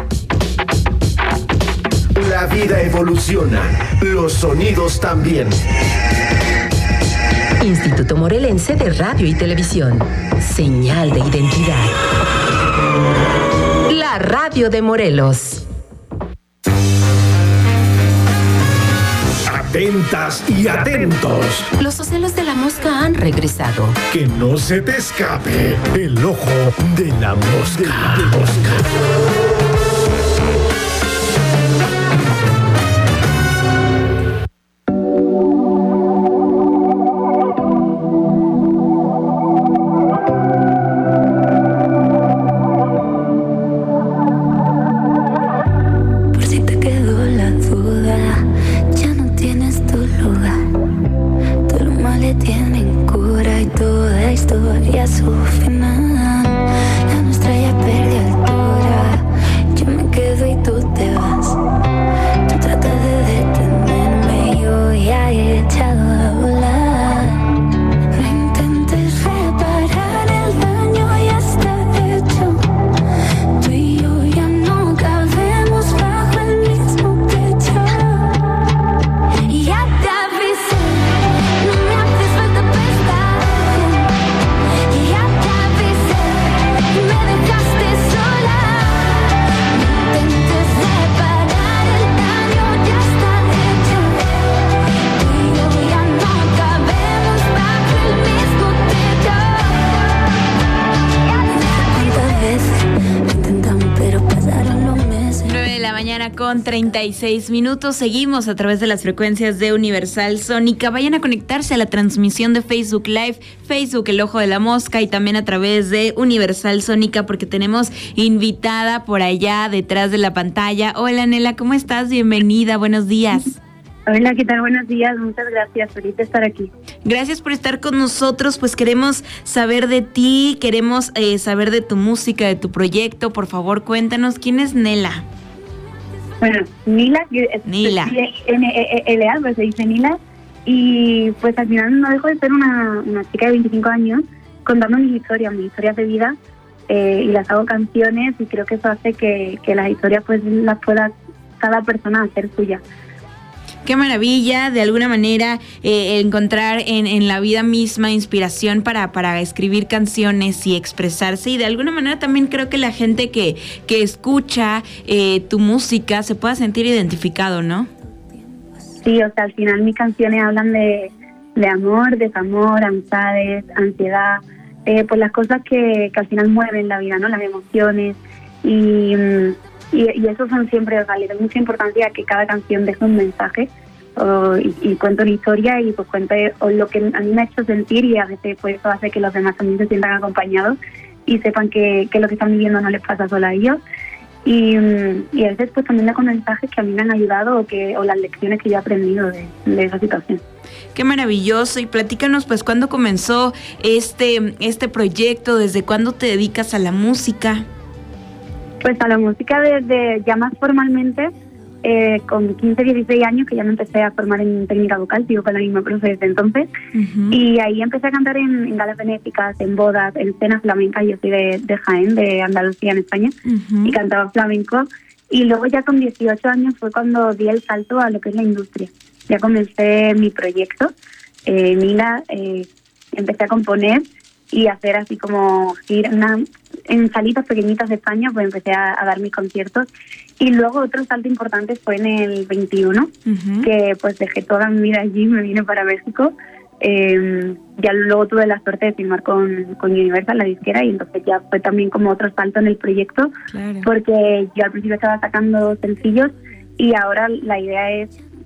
La vida evoluciona, los sonidos también. Instituto Morelense de Radio y Televisión. Señal de identidad. La radio de Morelos. Atentas y atentos. Los ocelos de la mosca han regresado. Que no se te escape el ojo de la mosca. De, de mosca. Con treinta y seis minutos, seguimos a través de las frecuencias de Universal Sónica. Vayan a conectarse a la transmisión de Facebook Live, Facebook El Ojo de la Mosca, y también a través de Universal Sónica, porque tenemos invitada por allá detrás de la pantalla. Hola Nela, ¿cómo estás? Bienvenida, buenos días. Hola, ¿qué tal? Buenos días, muchas gracias, feliz de estar aquí. Gracias por estar con nosotros, pues queremos saber de ti, queremos eh, saber de tu música, de tu proyecto. Por favor, cuéntanos, ¿quién es Nela? Bueno, Nila, Nila. N E L A, pues se dice Nila, y pues al final no dejo de ser una, una chica de veinticinco años contando mis historias, mis historias de vida, eh, y las hago canciones, y creo que eso hace que, que las historias pues las pueda cada persona hacer suya. Qué maravilla, de alguna manera, eh, encontrar en, en la vida misma inspiración para, para escribir canciones y expresarse, y de alguna manera también creo que la gente que, que escucha eh, tu música se pueda sentir identificado, ¿no? Sí, o sea, al final mis canciones hablan de, de amor, desamor, amistades, ansiedad, eh, pues las cosas que, que al final mueven la vida, ¿no? Las emociones, y... Y, y eso son siempre, o sea, le da mucha importancia a que cada canción deje un mensaje, o, y, y cuente una historia, y pues cuente o lo que a mí me ha hecho sentir, y a veces pues eso hace que los demás también se sientan acompañados y sepan que, que lo que están viviendo no les pasa solo a ellos. Y, y a veces pues también dejo mensajes que a mí me han ayudado, o que o las lecciones que yo he aprendido de, de esa situación. Qué maravilloso. Y platícanos pues cuándo comenzó este, este proyecto, desde cuándo te dedicas a la música. Pues a la música desde ya más formalmente, eh, con quince, dieciséis años, que ya me empecé a formar en técnica vocal, sigo con la misma profe desde entonces, uh-huh. Y ahí empecé a cantar en, en galas benéficas, en bodas, en cenas flamencas. Yo soy de, de Jaén, de Andalucía, en España, uh-huh. Y cantaba flamenco, y luego ya con dieciocho años fue cuando di el salto a lo que es la industria. Ya comencé mi proyecto, eh, Nila, eh, empecé a componer y hacer así como ir una, en salitas pequeñitas de España, pues empecé a, a dar mis conciertos. Y luego otro salto importante fue en el veintiuno, uh-huh. Que pues dejé toda mi vida allí, me vine para México. Eh, ya luego tuve la suerte de firmar con, con Universal, la disquera, y entonces ya fue también como otro salto en el proyecto, claro. Porque yo al principio estaba sacando sencillos, y ahora la idea es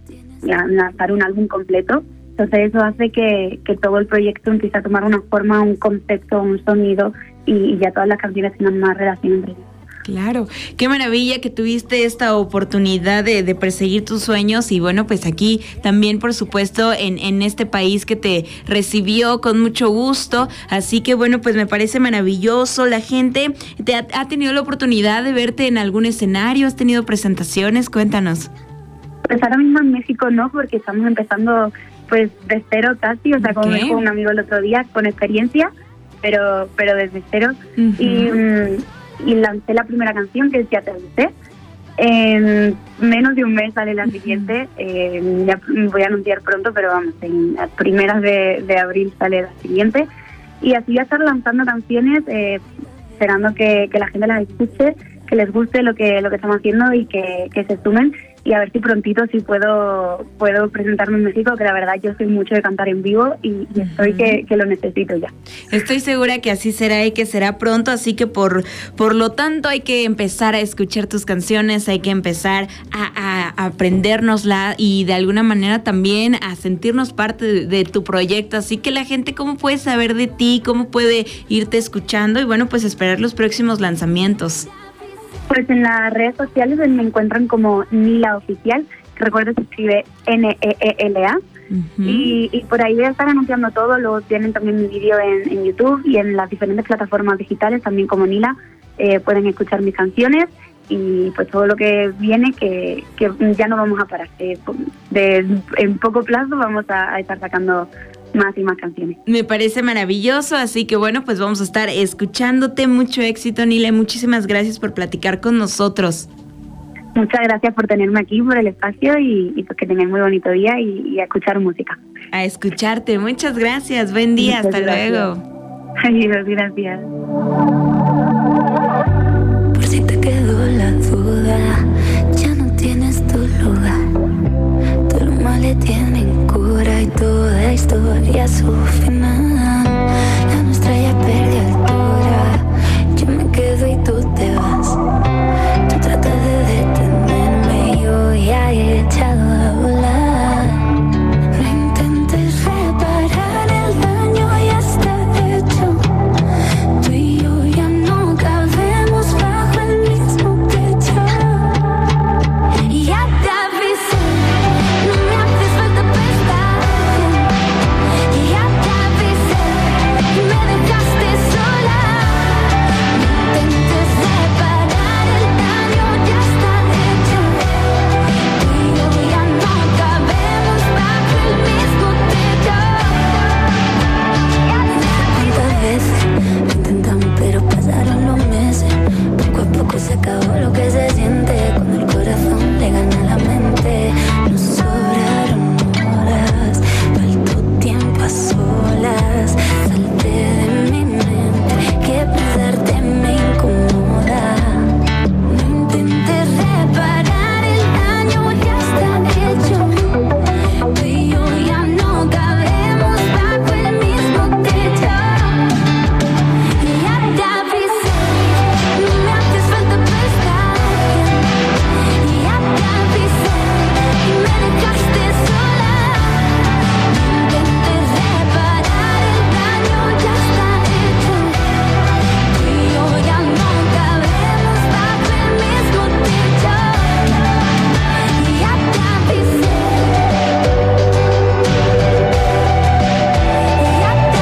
ya, lanzar un álbum completo. Entonces eso hace que, que todo el proyecto empiece a tomar una forma, un concepto, un sonido, y, y ya todas las canciones tienen más relación entre ellas. Claro, qué maravilla que tuviste esta oportunidad de, de perseguir tus sueños, y bueno, pues aquí también, por supuesto, en, en este país que te recibió con mucho gusto. Así que bueno, pues me parece maravilloso. La gente te ha, ha tenido la oportunidad de verte en algún escenario, has tenido presentaciones, cuéntanos. Pues ahora mismo en México no, porque estamos empezando pues de cero casi, o sea, como me dijo un amigo el otro día, con experiencia, pero pero desde cero. Uh-huh. Y, y lancé la primera canción, que es Ya te avisé. En menos de un mes sale la siguiente, eh, ya voy a anunciar pronto, pero vamos, en las primeras de, de abril sale la siguiente. Y así voy a estar lanzando canciones, eh, esperando que, que la gente las escuche, que les guste lo que lo que estamos haciendo y que, que se sumen, y a ver si prontito si puedo puedo presentarme en México, que la verdad yo soy mucho de cantar en vivo y, y estoy uh-huh. que, que lo necesito ya. Estoy segura que así será y que será pronto, así que por por lo tanto hay que empezar a escuchar tus canciones, hay que empezar a, a aprendérnosla y de alguna manera también a sentirnos parte de, de tu proyecto, así que la gente cómo puede saber de ti, cómo puede irte escuchando y bueno, pues esperar los próximos lanzamientos. Pues en las redes sociales me encuentran como Nila Oficial, que recuerdo se escribe N E E L A, uh-huh. y, y por ahí voy a estar anunciando todo. Luego tienen también mi vídeo en, en YouTube y en las diferentes plataformas digitales, también como Nila, eh, pueden escuchar mis canciones y pues todo lo que viene, que, que ya no vamos a parar. Eh, de, en poco plazo vamos a, a estar sacando más y más canciones. Me parece maravilloso, así que bueno, pues vamos a estar escuchándote. Mucho éxito, Nila, y muchísimas gracias por platicar con nosotros. Muchas gracias por tenerme aquí, por el espacio y, y pues que tengáis muy bonito día y, y a escuchar música. A escucharte, muchas gracias, buen día, muchas hasta gracias. Luego. Adiós, gracias. Por si te quedó la duda, ya no tienes tu lugar, todo lo mal le tienen cura y toda historia su final. La nuestra ya perdió altura, yo me quedo y tú te vas. Tú tratas de detenerme, yo ya he echado a volar. No intentes reparar el daño, ya está hecho. Tú y yo ya no cabemos bajo el mismo techo. Y ya te avisé, no me haces falta prestar. Y ya te avisé, me dejaste sola. No intentes reparar el daño, ya está hecho. Tú y yo ya no cabemos bajo el mismo techo. ¿Cuántas veces lo intentamos pero pasaron los meses? Poco a poco se acabó lo que se siente cuando el corazón le gana la mente. Nos sobraron horas, faltó tiempo a solas. Salte de mi mente, que pensarte me incomoda. No intentes reparar el daño, ya está hecho. Tú y yo ya no cabemos bajo el mismo techo. Y ya te avisé, no me haces falta prestar. Y ya te avisé, me dejaste sola. No intentes reparar el daño, ya está hecho. Tú y yo ya no cabemos bajo el mismo techo. Y ya te avisé. Y ya te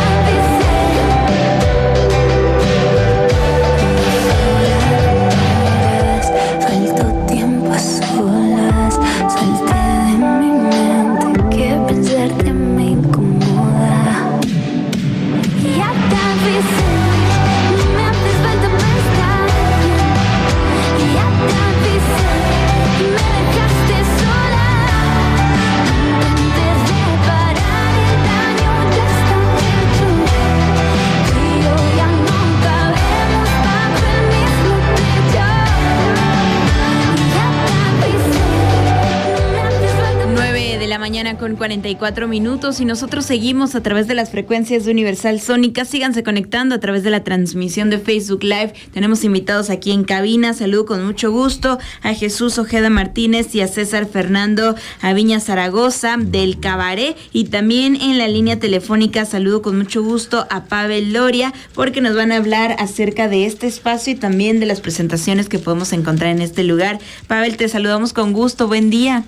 avisé. Faltó tiempo a solas, salte de mi mente, que pensarte me incomoda. Y ya te avisé, no me haces falta prestar. Y ya te avisé, me dejaste sola. No intentes reparar el daño, ya está hecho. Tú y yo ya no cabemos bajo el mismo techo. Y ya te avisé, no me haces falta nueve de la mañana con cuarenta y cuatro minutos y nosotros seguimos a través de las frecuencias de Universal Sónica. Síganse conectando a través de la transmisión de Facebook Live. Tenemos invitados aquí en cabina. Saludo con mucho gusto a Jesús Ojeda Martínez y a César Fernando Aviña Zaragoza del Cabaret, y también en la línea telefónica saludo con mucho gusto a Pavel Loria, porque nos van a hablar acerca de este espacio y también de las presentaciones que podemos encontrar en este lugar. Pavel, te saludamos con gusto. Buen día.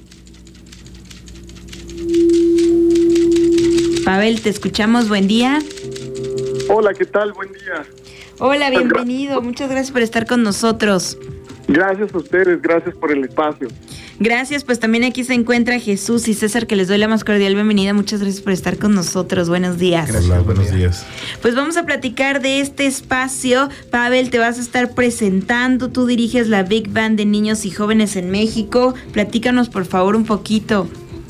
Pavel, te escuchamos, buen día. Hola, ¿qué tal? Buen día. Hola, bienvenido, muchas gracias por estar con nosotros. Gracias a ustedes, gracias por el espacio. Gracias, pues también aquí se encuentra Jesús y César, que les doy la más cordial bienvenida. Muchas gracias por estar con nosotros. Buenos días. Gracias. Hola, buenos días. Pues vamos a platicar de este espacio. Pavel, te vas a estar presentando. Tú diriges la Big Band de Niños y Jóvenes en México. Platícanos, por favor, un poquito.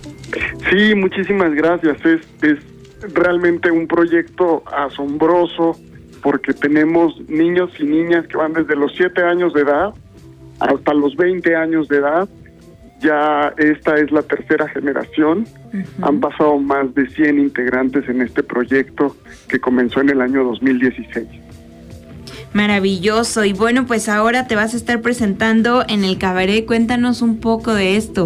Sí, muchísimas gracias. Es, es realmente un proyecto asombroso porque tenemos niños y niñas que van desde los siete años de edad hasta los veinte años de edad. Ya esta es la tercera generación. Uh-huh. Han pasado más de cien integrantes en este proyecto que comenzó en el año dos mil dieciséis. Maravilloso. Y bueno, pues ahora te vas a estar presentando en el cabaret. Cuéntanos un poco de esto.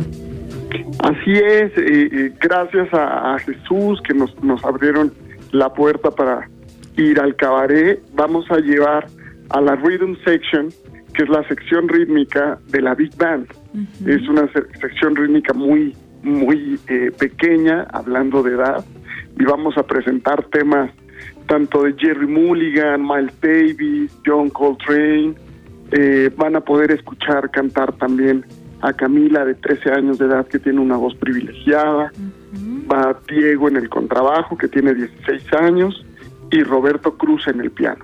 Así es. Eh, eh, gracias a, a Jesús que nos, nos abrieron la puerta para ir al cabaret. Vamos a llevar a la Rhythm Section, que es la sección rítmica de la Big Band. Uh-huh. Es una se- sección rítmica muy, muy eh, pequeña, hablando de edad, y vamos a presentar temas tanto de Jerry Mulligan, Miles Davis, John Coltrane. Eh, van a poder escuchar cantar también a Camila, de trece años de edad, que tiene una voz privilegiada. Uh-huh. Va Diego en el contrabajo, que tiene dieciséis años, y Roberto Cruz en el piano.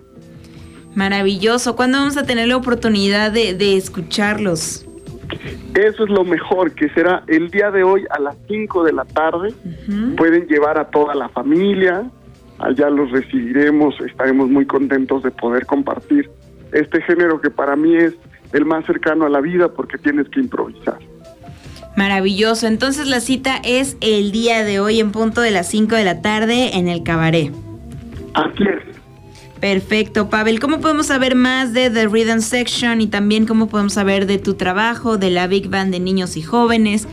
Maravilloso. ¿Cuándo vamos a tener la oportunidad de, de escucharlos? Eso es lo mejor, que será el día de hoy a las cinco de la tarde. Uh-huh. Pueden llevar a toda la familia, allá los recibiremos, estaremos muy contentos de poder compartir este género que para mí es el más cercano a la vida porque tienes que improvisar. Maravilloso. Entonces la cita es el día de hoy en punto de las cinco de la tarde en el cabaret. Así es. Perfecto, Pavel. ¿Cómo podemos saber más de The Rhythm Section y también cómo podemos saber de tu trabajo, de la Big Band de Niños y Jóvenes?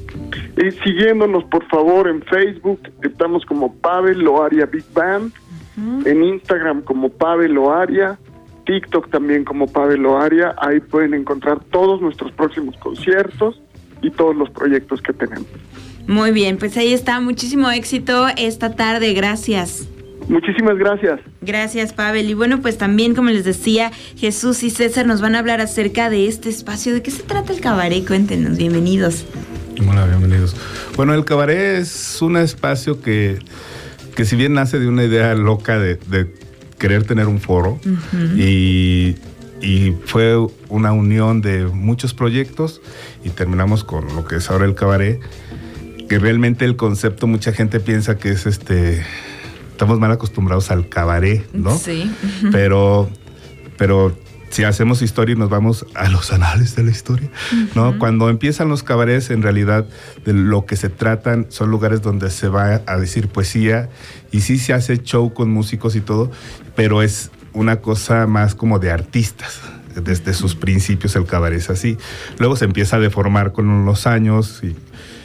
Eh, siguiéndonos, por favor, en Facebook, estamos como Pavel Loaria Big Band, uh-huh. En Instagram como Pavel Loaria, TikTok también como Pavel Loaria. Ahí pueden encontrar todos nuestros próximos conciertos y todos los proyectos que tenemos. Muy bien, pues ahí está. Muchísimo éxito esta tarde. Gracias. Muchísimas gracias. Gracias, Pavel. Y bueno, pues también, como les decía, Jesús y César nos van a hablar acerca de este espacio. ¿De qué se trata el cabaret? Cuéntenos, bienvenidos. Hola, bienvenidos. Bueno, el cabaret es un espacio que, que si bien nace de una idea loca de, de querer tener un foro, uh-huh. y, y fue una unión de muchos proyectos y terminamos con lo que es ahora el cabaret, que realmente el concepto mucha gente piensa que es este... Estamos mal acostumbrados al cabaret, ¿no? Sí. Pero, pero si hacemos historia y nos vamos a los anales de la historia, uh-huh. ¿no? Cuando empiezan los cabarets, en realidad de lo que se tratan son lugares donde se va a decir poesía y sí se hace show con músicos y todo, pero es una cosa más como de artistas. Desde sus principios el cabaret es así. Luego se empieza a deformar con los años y...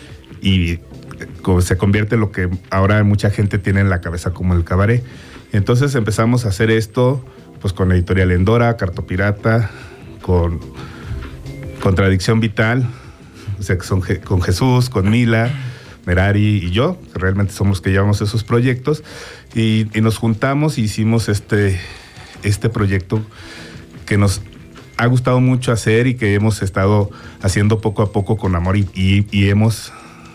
y se convierte en lo que ahora mucha gente tiene en la cabeza como el cabaret. Entonces empezamos a hacer esto pues con Editorial Endora, Cartopirata, con Contradicción Vital, o sea, que son con Jesús, con Mila, Merari y yo, que realmente somos los que llevamos esos proyectos, y, y nos juntamos y hicimos este, este proyecto que nos ha gustado mucho hacer y que hemos estado haciendo poco a poco con amor y, y, y hemos...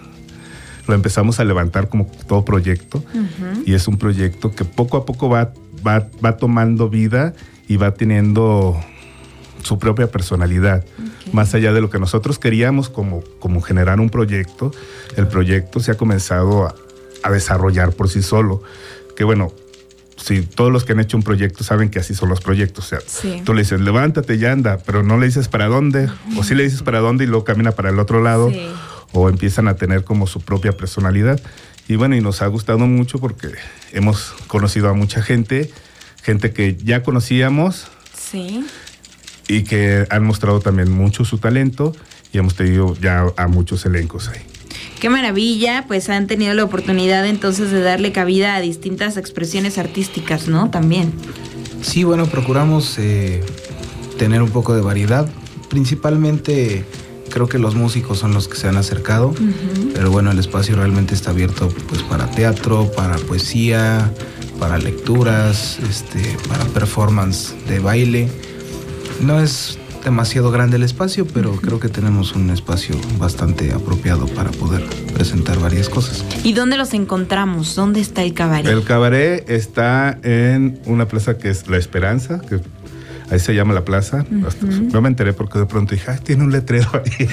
Lo empezamos a levantar como todo proyecto, uh-huh. y es un proyecto que poco a poco va, va, va tomando vida y va teniendo su propia personalidad. Okay. Más allá de lo que nosotros queríamos como, como generar un proyecto, el proyecto se ha comenzado a, a desarrollar por sí solo. Que bueno, si todos los que han hecho un proyecto saben que así son los proyectos. O sea, sí. Tú le dices, levántate y anda, pero no le dices para dónde, uh-huh. o sí le dices para dónde y luego camina para el otro lado. Sí. O empiezan a tener como su propia personalidad. Y bueno, y nos ha gustado mucho porque hemos conocido a mucha gente, gente que ya conocíamos, sí. y que han mostrado también mucho su talento, y hemos tenido ya a muchos elencos ahí. Qué maravilla, pues han tenido la oportunidad entonces de darle cabida a distintas expresiones artísticas, ¿no? También. Sí, bueno, procuramos eh, tener un poco de variedad, principalmente... Creo que los músicos son los que se han acercado, uh-huh. pero bueno, el espacio realmente está abierto pues para teatro, para poesía, para lecturas, este, para performance de baile. No es demasiado grande el espacio, pero uh-huh. creo que tenemos un espacio bastante apropiado para poder presentar varias cosas. ¿Y dónde los encontramos? ¿Dónde está el cabaret? El cabaret está en una plaza que es La Esperanza, que ahí se llama la plaza. Uh-huh. Hasta, no me enteré porque de pronto dije, ah, tiene un letrero ahí.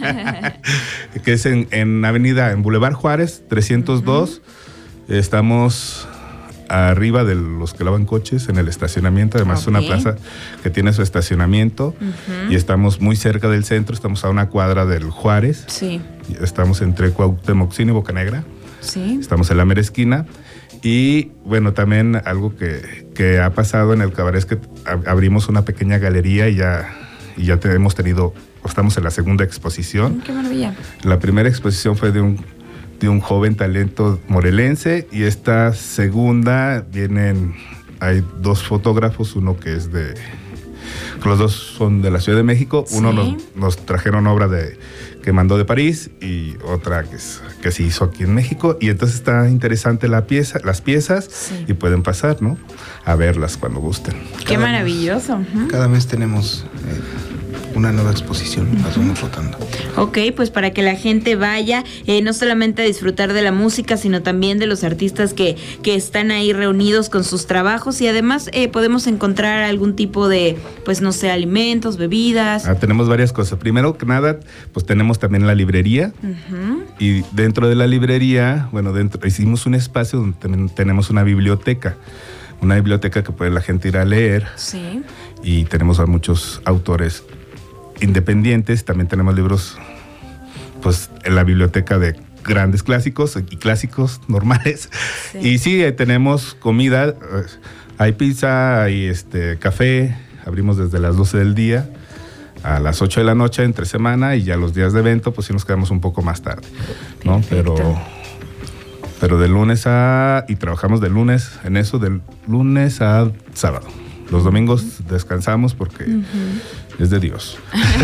Que es en, en avenida, en Boulevard Juárez, trescientos dos. Uh-huh. Estamos arriba de los que lavan coches, en el estacionamiento. Además, okay. es una plaza que tiene su estacionamiento. Uh-huh. Y estamos muy cerca del centro. Estamos a una cuadra del Juárez. Sí. Estamos entre Cuauhtémoc y Bocanegra. Sí. Estamos en la mera esquina. Y bueno, también algo que, que ha pasado en el cabaret es que abrimos una pequeña galería y ya, y ya te, hemos tenido, estamos en la segunda exposición. ¡Qué maravilla! La primera exposición fue de un, de un joven talento morelense y esta segunda vienen, hay dos fotógrafos, uno que es de, los dos son de la Ciudad de México, ¿sí? Uno nos, nos trajeron obra de que mandó de París y otra que, es, que se hizo aquí en México, y entonces está interesante la pieza, las piezas, sí. y pueden pasar, ¿no? A verlas cuando gusten. Qué cada maravilloso. Mes, uh-huh. Cada mes tenemos eh, una nueva exposición, uh-huh. las vamos rotando. Ok, pues para que la gente vaya, eh, no solamente a disfrutar de la música, sino también de los artistas que, que están ahí reunidos con sus trabajos, y además eh, podemos encontrar algún tipo de, pues no sé, alimentos, bebidas. Ah, tenemos varias cosas. Primero que nada, pues tenemos también la librería, uh-huh. y dentro de la librería, bueno, dentro hicimos un espacio donde también tenemos una biblioteca, una biblioteca que puede la gente ir a leer, sí. y tenemos a muchos autores independientes, también tenemos libros, pues, en la biblioteca de grandes clásicos y clásicos normales, sí. y sí, tenemos comida, hay pizza, hay este, café, abrimos desde las doce del día a las ocho de la noche entre semana, y ya los días de evento, pues sí nos quedamos un poco más tarde, ¿no? Pero, pero de lunes a... y trabajamos de lunes en eso, del lunes a sábado. Los domingos descansamos porque uh-huh. es de Dios.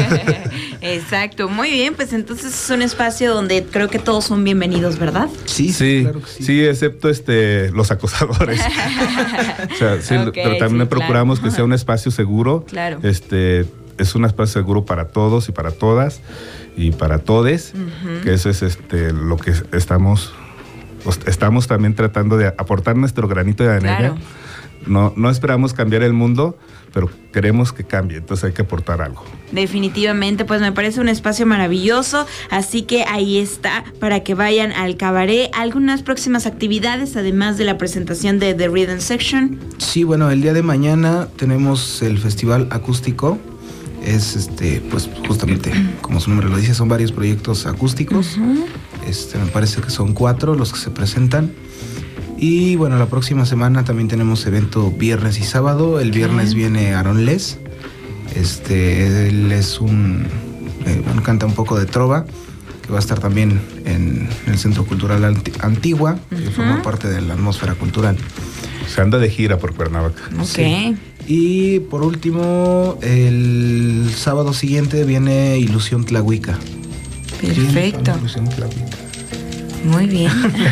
Exacto, muy bien, pues entonces es un espacio donde creo que todos son bienvenidos, ¿verdad? Sí, sí, claro que sí. Sí, excepto este, los acosadores. O sea, sí, okay, pero también sí, procuramos claro. que sea un espacio seguro. Claro. Este, es un espacio seguro para todos y para todas y para todes, uh-huh. que eso es este, lo que estamos, estamos también tratando de aportar nuestro granito de arena. Claro. No, no esperamos cambiar el mundo, pero queremos que cambie, entonces hay que aportar algo. Definitivamente, pues me parece un espacio maravilloso, así que ahí está, para que vayan al cabaret. ¿Algunas próximas actividades, además de la presentación de The Rhythm Section? Sí, bueno, el día de mañana tenemos el Festival Acústico. Es, este, pues justamente, como su nombre lo dice, son varios proyectos acústicos. Uh-huh. Este, me parece que son cuatro los que se presentan. Y bueno, la próxima semana también tenemos evento viernes y sábado. El viernes viene Aaron Les. Este, él es un, eh, bueno, canta un poco de trova, que va a estar también en el Centro Cultural Antigua, uh-huh. que forma parte de la atmósfera cultural. Se anda de gira por Cuernavaca. Ok. Sí. Y por último, el sábado siguiente viene Ilusión Tlahuica. Perfecto. Sí, Ilusión Tlahuica. Muy bien.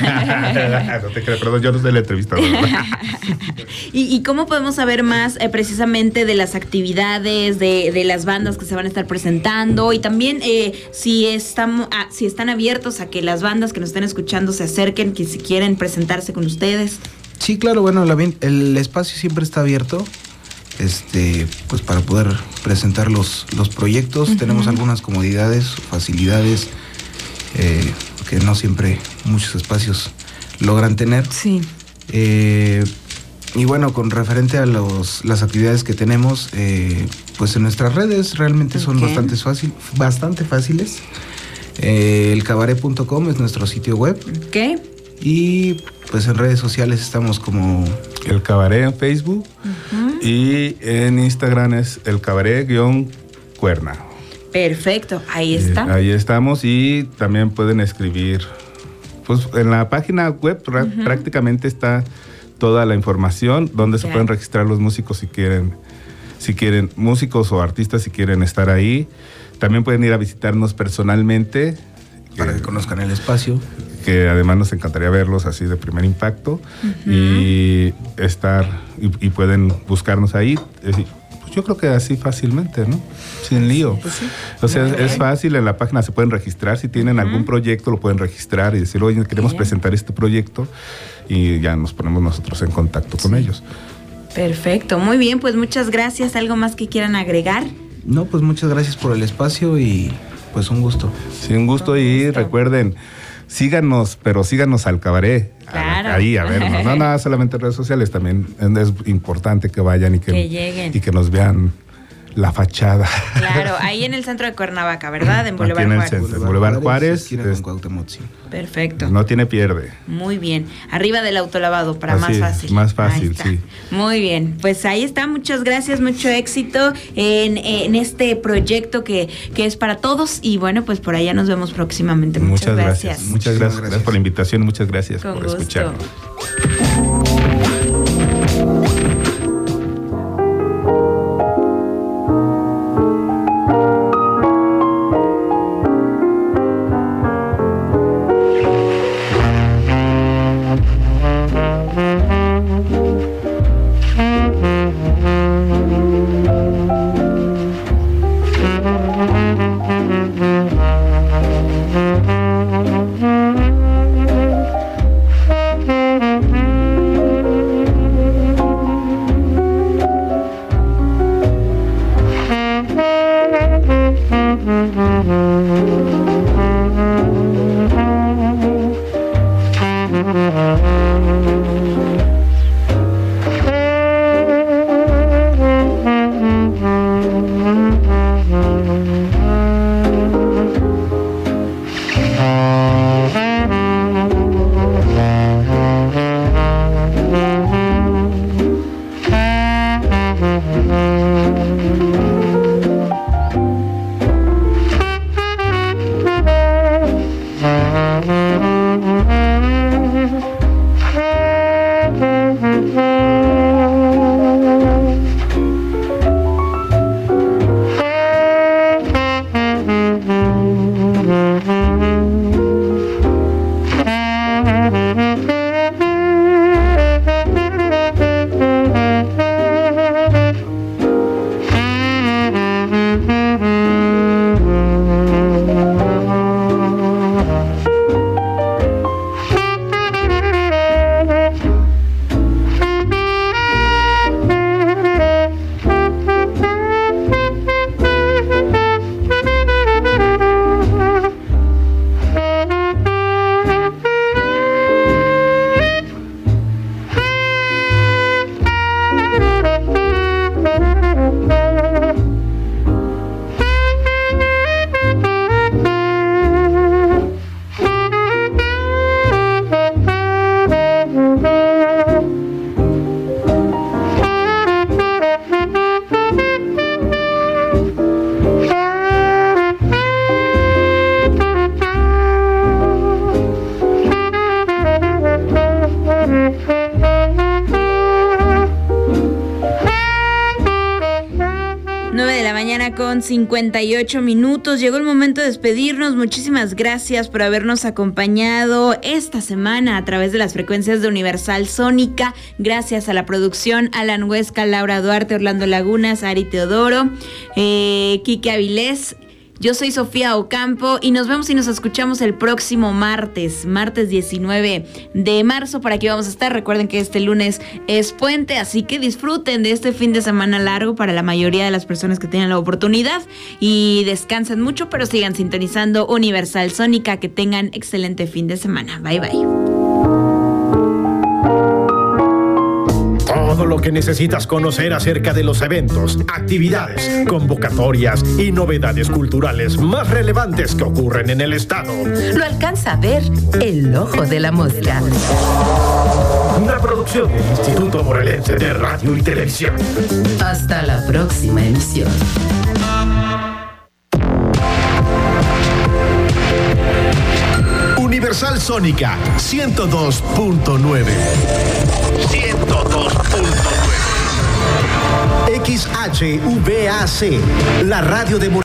No te creo, perdón, yo no soy el entrevistador. ¿Y, ¿Y cómo podemos saber más eh, precisamente de las actividades, de, de las bandas que se van a estar presentando? Y también eh, si, estamos, ah, si están abiertos a que las bandas que nos estén escuchando se acerquen, que si quieren presentarse con ustedes. Sí, claro, bueno, la, el espacio siempre está abierto. Este, pues para poder presentar los, los proyectos. Uh-huh. Tenemos algunas comodidades, facilidades, eh, que no siempre muchos espacios logran tener. Sí. Eh, y bueno, con referente a los, las actividades que tenemos, eh, pues en nuestras redes realmente son okay. bastante, fácil, bastante fáciles. Eh, el cabaret punto com es nuestro sitio web. Ok. Y pues en redes sociales estamos como El Cabaret en Facebook, uh-huh. y en Instagram es El Cabaret-Cuerna. Perfecto, ahí está. Eh, ahí estamos, y también pueden escribir, pues en la página web uh-huh. prácticamente está toda la información donde okay. se pueden registrar los músicos si quieren, si quieren, músicos o artistas si quieren estar ahí. También pueden ir a visitarnos personalmente. Para que, que conozcan el espacio. Que además nos encantaría verlos así de primer impacto, uh-huh. y estar, y, y pueden buscarnos ahí. Es decir, pues yo creo que así fácilmente, ¿no? Sin lío. Pues sí. O sea, es, es fácil, en la página se pueden registrar, si tienen uh-huh. algún proyecto lo pueden registrar y decir, oye, queremos Bien. presentar este proyecto y ya nos ponemos nosotros en contacto con sí. ellos. Perfecto, muy bien, pues muchas gracias. ¿Algo más que quieran agregar? No, pues muchas gracias por el espacio y pues un gusto. Sí, un gusto un y gusto. Recuerden, síganos, pero síganos al cabaret. Claro. A, ahí, a vernos. No nada solamente en redes sociales, también es importante que vayan y que, que lleguen. Y que nos vean la fachada. Claro, ahí en el centro de Cuernavaca, ¿verdad? En Boulevard Juárez. En el centro, Boulevard Juárez. Es, es, perfecto. No tiene pierde. Muy bien. Arriba del autolavado, para Así más fácil. Es, más fácil, sí. Muy bien. Pues ahí está. Muchas gracias, mucho éxito en, en este proyecto que, que es para todos. Y bueno, pues por allá nos vemos próximamente. Muchas, muchas gracias. gracias. Muchas gracias. Gracias por la invitación. Muchas gracias Con por gusto. escucharnos. Con cincuenta y ocho minutos, llegó el momento de despedirnos. Muchísimas gracias por habernos acompañado esta semana a través de las frecuencias de Universal Sónica. Gracias a la producción, Alan Huesca, Laura Duarte, Orlando Lagunas, Ari Teodoro, eh, Quique Avilés. Yo soy Sofía Ocampo y nos vemos y nos escuchamos el próximo martes, martes diecinueve de marzo. Por aquí vamos a estar. Recuerden que este lunes es puente, así que disfruten de este fin de semana largo para la mayoría de las personas que tengan la oportunidad y descansen mucho, pero sigan sintonizando Universal Sónica. Que tengan excelente fin de semana. Bye, bye. Todo lo que necesitas conocer acerca de los eventos, actividades, convocatorias y novedades culturales más relevantes que ocurren en el estado. Lo alcanza a ver el ojo de la mosca. Una producción del Instituto Morelense de Radio y Televisión. Hasta la próxima emisión. Universal Sónica ciento dos punto nueve. ciento dos punto nueve. X H V A C, la radio de